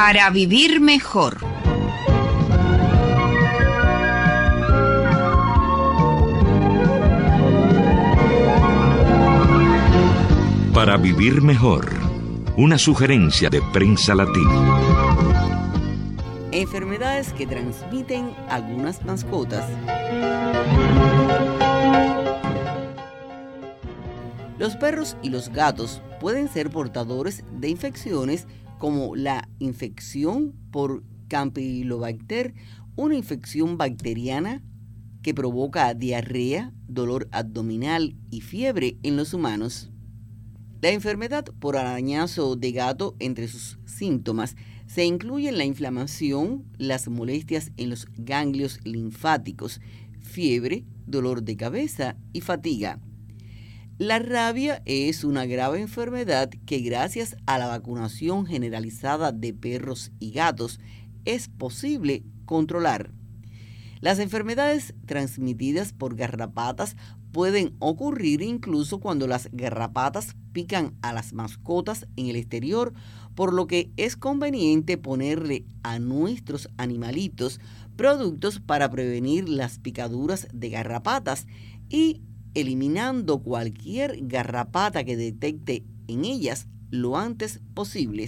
Para vivir mejor. Para vivir mejor. Una sugerencia de Prensa Latina. Enfermedades que transmiten algunas mascotas. Los perros y los gatos pueden ser portadores de infecciones como la infección por Campylobacter, una infección bacteriana que provoca diarrea, dolor abdominal y fiebre en los humanos. La enfermedad por arañazo de gato, entre sus síntomas se incluyen la inflamación, las molestias en los ganglios linfáticos, fiebre, dolor de cabeza y fatiga. La rabia es una grave enfermedad que gracias a la vacunación generalizada de perros y gatos es posible controlar. Las enfermedades transmitidas por garrapatas pueden ocurrir incluso cuando las garrapatas pican a las mascotas en el exterior, por lo que es conveniente ponerle a nuestros animalitos productos para prevenir las picaduras de garrapatas y eliminando cualquier garrapata que detecte en ellas lo antes posible.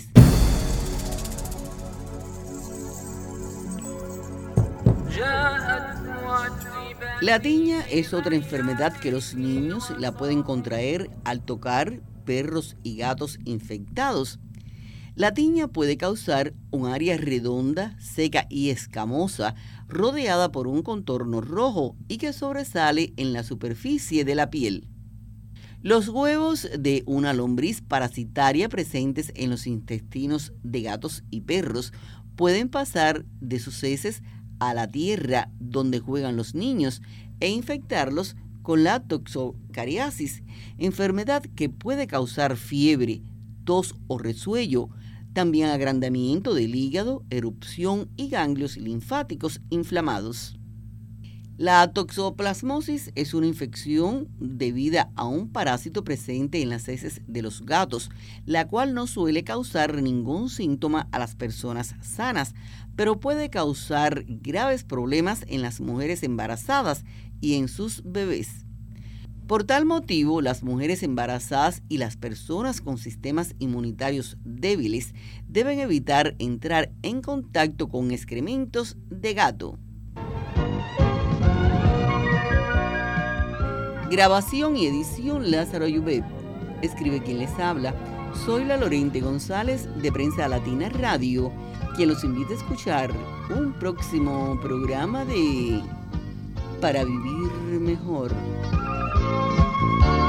La tiña es otra enfermedad que los niños la pueden contraer al tocar perros y gatos infectados. La tiña puede causar un área redonda, seca y escamosa, rodeada por un contorno rojo y que sobresale en la superficie de la piel. Los huevos de una lombriz parasitaria presentes en los intestinos de gatos y perros pueden pasar de sus heces a la tierra donde juegan los niños e infectarlos con la toxocariasis, enfermedad que puede causar fiebre, tos o resuello, también agrandamiento del hígado, erupción y ganglios linfáticos inflamados. La toxoplasmosis es una infección debida a un parásito presente en las heces de los gatos, la cual no suele causar ningún síntoma a las personas sanas, pero puede causar graves problemas en las mujeres embarazadas y en sus bebés. Por tal motivo, las mujeres embarazadas y las personas con sistemas inmunitarios débiles deben evitar entrar en contacto con excrementos de gato. Grabación y edición Lázaro Ayubet. Escribe quien les habla. Soy la Lorente González de Prensa Latina Radio, quien los invita a escuchar un próximo programa de Para Vivir Mejor.